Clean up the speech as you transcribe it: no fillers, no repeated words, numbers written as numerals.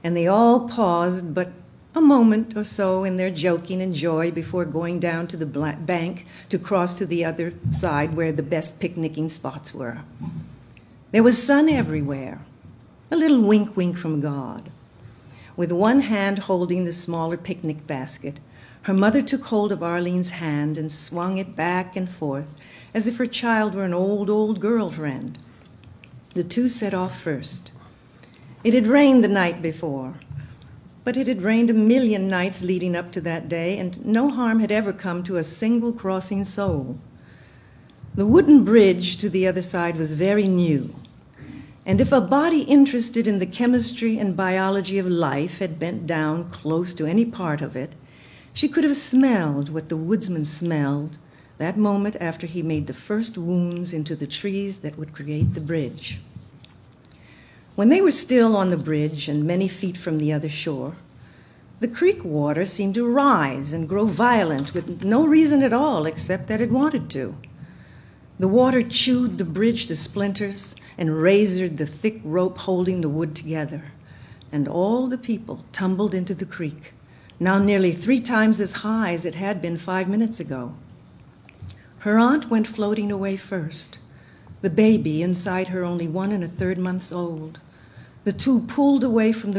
and they all paused but a moment or so in their joking and joy before going down to the bank to cross to the other side where the best picnicking spots were. There was sun everywhere, a little wink-wink from God. With one hand holding the smaller picnic basket, her mother took hold of Arlene's hand and swung it back and forth as if her child were an old girlfriend. The two set off first. It had rained the night before, but it had rained a million nights leading up to that day, and no harm had ever come to a single crossing soul. The wooden bridge to the other side was very new, and if a body interested in the chemistry and biology of life had bent down close to any part of it, she could have smelled what the woodsman smelled that moment after he made the first wounds into the trees that would create the bridge. When they were still on the bridge and many feet from the other shore, the creek water seemed to rise and grow violent with no reason at all except that it wanted to. The water chewed the bridge to splinters and razored the thick rope holding the wood together, and all the people tumbled into the creek, now nearly 3 times as high as it had been 5 minutes ago. Her aunt went floating away first, the baby inside her only 1 1/3 months old. The two pulled away from the